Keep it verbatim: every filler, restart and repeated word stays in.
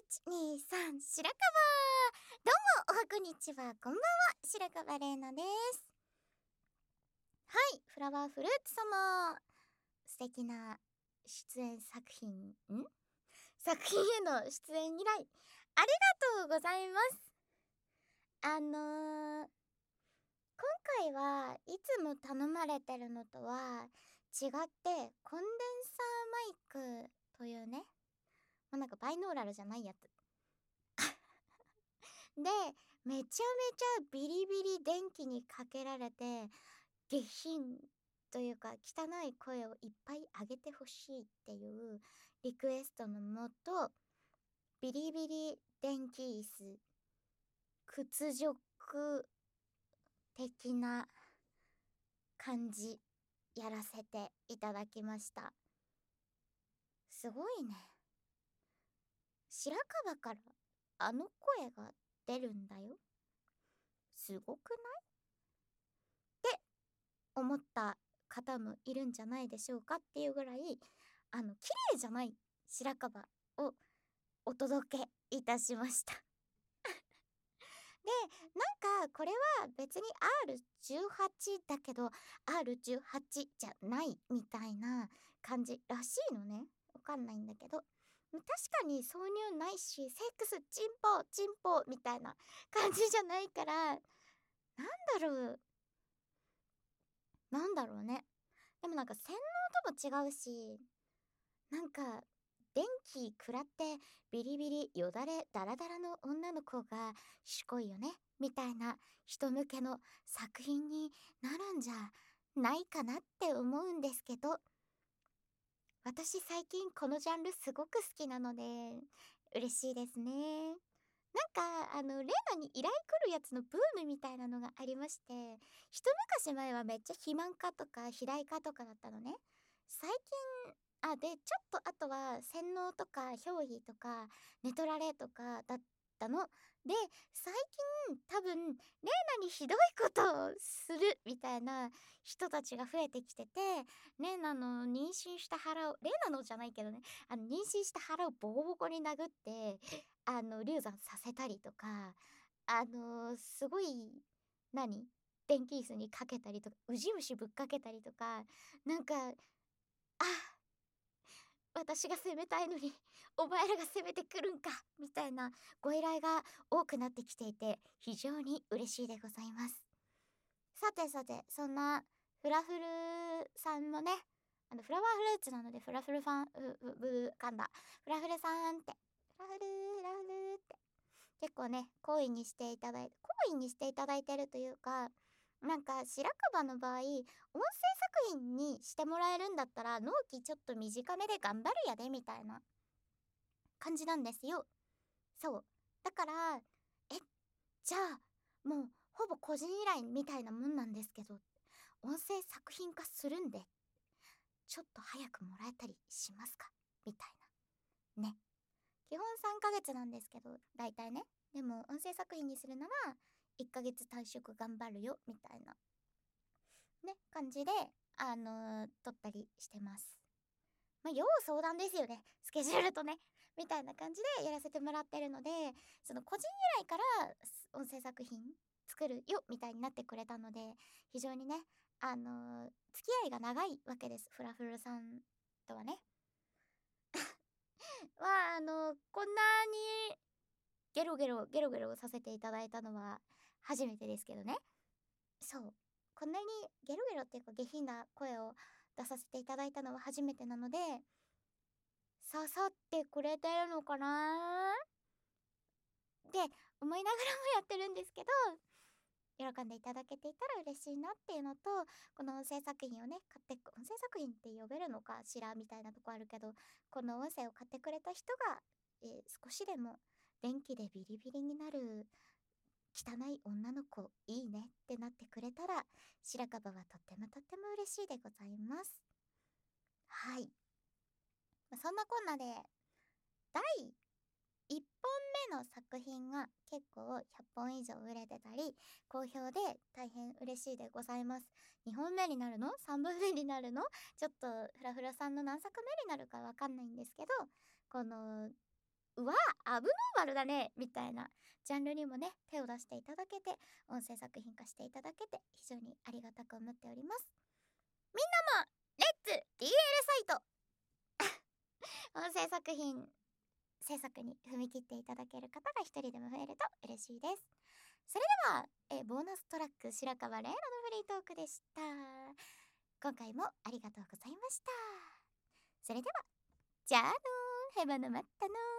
ちにさん白樺。どうもおはこんにちは、こんばんは、白樺玲奈です。はい、フラワーフルーツ様、素敵な出演作品ん作品への出演依頼ありがとうございます。あのー、今回はいつも頼まれてるのとは違って、コンデンサーマイクというね、まあ、なんかバイノーラルじゃないやつで、めちゃめちゃビリビリ電気にかけられて、下品というか汚い声をいっぱい上げてほしいっていうリクエストのもと、ビリビリ電気椅子屈辱的な感じやらせていただきました。すごいね。白樺からあの声が出るんだよ。すごくないって思った方もいるんじゃないでしょうかっていうぐらい、あの綺麗じゃない白樺をお届けいたしましたで、なんかこれは別に アールじゅうはち だけど アールじゅうはち じゃないみたいな感じらしいのね。わかんないんだけど、確かに挿入ないし、セックスチンポチンポみたいな感じじゃないから、なんだろうなんだろうね。でもなんか洗脳とも違うし、なんか電気食らってビリビリよだれダラダラの女の子がしこいよねみたいな人向けの作品になるんじゃないかなって思うんですけど、私最近このジャンルすごく好きなので嬉しいですね。なんかあのレナに依頼来るやつのブームみたいなのがありまして、一昔前はめっちゃ肥満化とか肥大化とかだったのね。最近あでちょっとあとは洗脳とか憑依とか寝取られとかだったので、最近多分レーナにひどいことをするみたいな人たちが増えてきてて、レーナの妊娠した腹をレーナのじゃないけどね、あの妊娠した腹をボコボコに殴ってあの流産させたりとか、あのーすごい何電気椅子にかけたりとか、ウジ虫ぶっかけたりとか、なんかあ私が責めたいのにお前らが責めてくるんかみたいなご依頼が多くなってきていて、非常に嬉しいでございます。さてさて、そんなフラフルさんもね、あのフラワーフルーツなのでフラフルファンふふぶ噛んだフラフルさんってフラフルフラフルって結構ね好意にしていただいて好意にしていただいてるというか、なんか白樺の場合音声作品にしてもらえるんだったら納期ちょっと短めで頑張るやでみたいな感じなんですよ。そうだから、えじゃあもうほぼ個人依頼みたいなもんなんですけど、音声作品化するんでちょっと早くもらえたりしますかみたいなね。基本さんかげつなんですけど大体ね。でも音声作品にするならいっかげつ短縮頑張るよみたいなね感じであのー、撮ったりしてます。まあ要相談ですよね、スケジュールとねみたいな感じでやらせてもらってるので、その個人依頼から音声作品作るよみたいになってくれたので、非常にねあのー、付き合いが長いわけです、フラフルさんとはね。はあのー、こんなにゲロゲロゲロゲロさせていただいたのは初めてですけどね。そうこんなにゲロゲロっていうか下品な声を出させていただいたのは初めてなので、刺さってくれてるのかなって思いながらもやってるんですけど、喜んでいただけていたら嬉しいなっていうのと、この音声作品をね買って音声作品って呼べるのかしらみたいなとこあるけど、この音声を買ってくれた人が、えー少しでも電気でビリビリになる汚い女の子いいねってなってくれたら白樺はとってもとっても嬉しいでございます。はい、まあそんなこんなでだいいっぽんめの作品が結構ひゃっぽん以上売れてたり好評で大変嬉しいでございます。にほんめになるの ?さん 本目になるのちょっとフラフラさんの何作目になるかわかんないんですけど、この「うわアブノーマルだねみたいなジャンルにもね手を出していただけて、音声作品化していただけて非常にありがたく思っております。みんなもレッツ ディーエル サイト音声作品制作に踏み切っていただける方が一人でも増えると嬉しいです。それではえボーナストラック白川玲奈のフリートークでした。今回もありがとうございました。それではじゃあのーヘバのまったのー